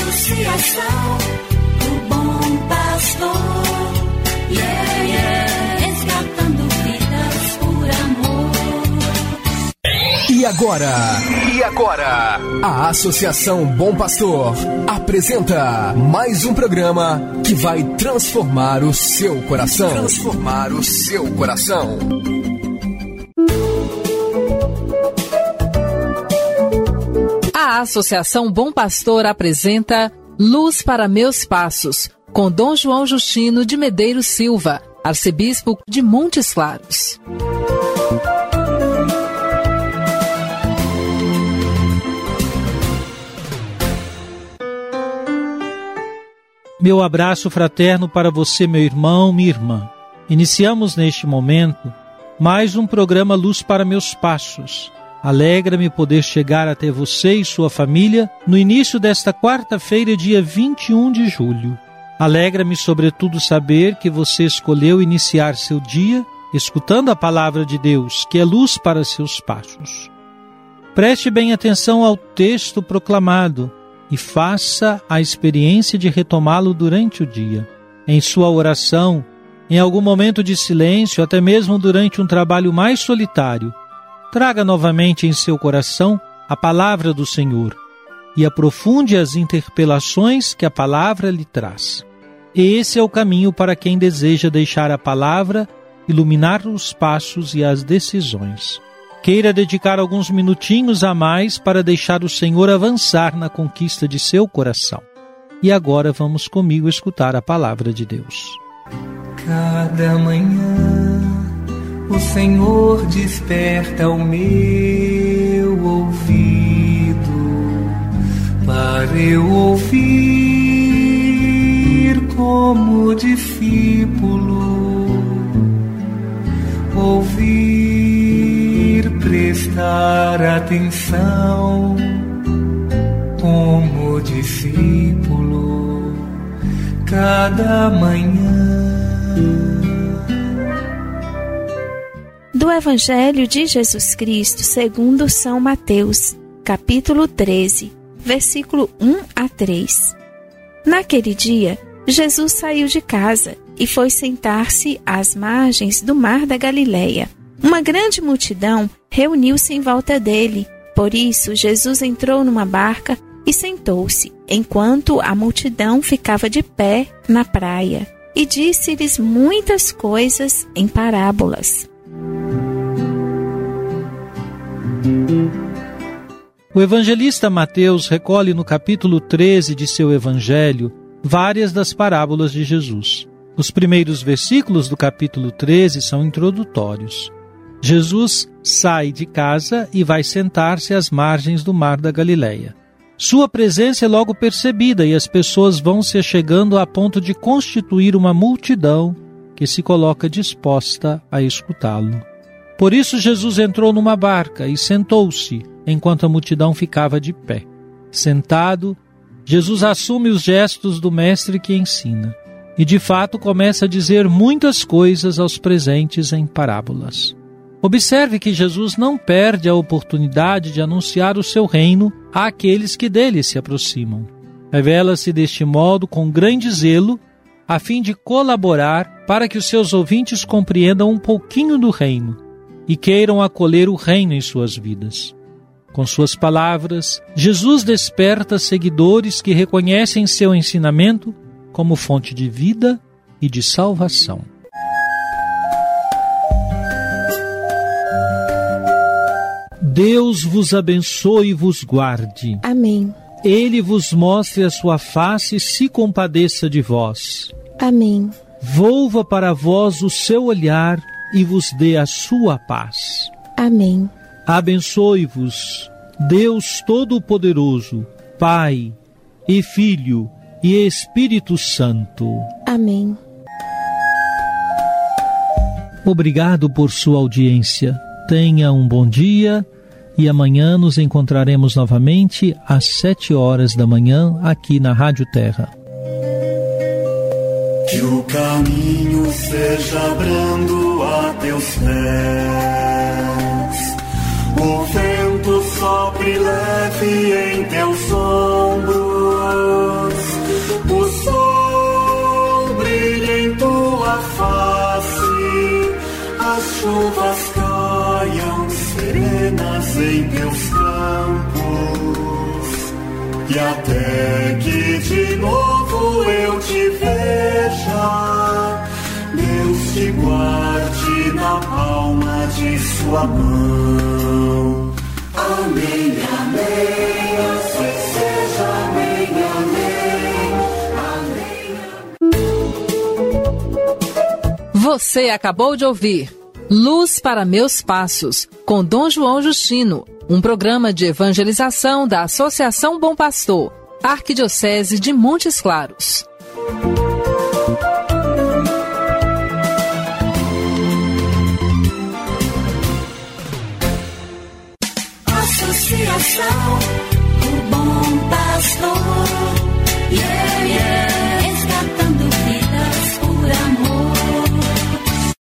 Associação do Bom Pastor, resgatando vidas por amor. E agora, a Associação Bom Pastor apresenta mais um programa que vai transformar o seu coração. A Associação Bom Pastor apresenta Luz para Meus Passos, com Dom João Justino de Medeiros Silva, arcebispo de Montes Claros. Meu abraço fraterno para você, meu irmão, minha irmã. Iniciamos neste momento mais um programa Luz para Meus Passos. Alegra-me poder chegar até você e sua família no início desta quarta-feira, dia 21 de julho. Alegra-me sobretudo saber que você escolheu iniciar seu dia escutando a palavra de Deus, que é luz para seus passos. Preste bem atenção ao texto proclamado e faça a experiência de retomá-lo durante o dia. Em sua oração, em algum momento de silêncio, até mesmo durante um trabalho mais solitário, traga novamente em seu coração a palavra do Senhor e aprofunde as interpelações que a palavra lhe traz. Esse é o caminho para quem deseja deixar a palavra iluminar os passos e as decisões. Queira dedicar alguns minutinhos a mais para deixar o Senhor avançar na conquista de seu coração. E agora vamos comigo escutar a palavra de Deus. Cada manhã o Senhor desperta o meu ouvido para eu ouvir como discípulo, ouvir, prestar atenção como discípulo cada manhã. Do Evangelho de Jesus Cristo segundo São Mateus, capítulo 13, versículo 1 a 3. Naquele dia, Jesus saiu de casa e foi sentar-se às margens do mar da Galileia. Uma grande multidão reuniu-se em volta dele. Por isso, Jesus entrou numa barca e sentou-se, enquanto a multidão ficava de pé na praia, e disse-lhes muitas coisas em parábolas. O evangelista Mateus recolhe no capítulo 13 de seu evangelho várias das parábolas de Jesus. Os primeiros versículos do capítulo 13 são introdutórios. Jesus sai de casa e vai sentar-se às margens do mar da Galileia. Sua presença é logo percebida e as pessoas vão se achegando a ponto de constituir uma multidão que se coloca disposta a escutá-lo. Por isso Jesus entrou numa barca e sentou-se, enquanto a multidão ficava de pé. Sentado, Jesus assume os gestos do mestre que ensina e de fato começa a dizer muitas coisas aos presentes em parábolas. Observe que Jesus não perde a oportunidade de anunciar o seu reino àqueles que dele se aproximam. Revela-se deste modo com grande zelo, a fim de colaborar para que os seus ouvintes compreendam um pouquinho do reino e queiram acolher o reino em suas vidas. Com suas palavras, Jesus desperta seguidores que reconhecem seu ensinamento como fonte de vida e de salvação. Deus vos abençoe e vos guarde. Amém. Ele vos mostre a sua face e se compadeça de vós. Amém. Volva para vós o seu olhar e vos dê a sua paz. Amém. Abençoe-vos, Deus Todo-Poderoso, Pai e Filho e Espírito Santo. Amém. Obrigado por sua audiência. Tenha um bom dia e amanhã nos encontraremos novamente às 7 horas da manhã aqui na Rádio Terra. Que o caminho seja brando a teus pés, o vento sopre leve em teus ombros, e até que de novo eu te veja, Deus te guarde na palma de sua mão. Amém, amém, assim seja, amém, amém, amém. Você acabou de ouvir Luz para Meus Passos, com Dom João Justino, um programa de evangelização da Associação Bom Pastor, Arquidiocese de Montes Claros. Associação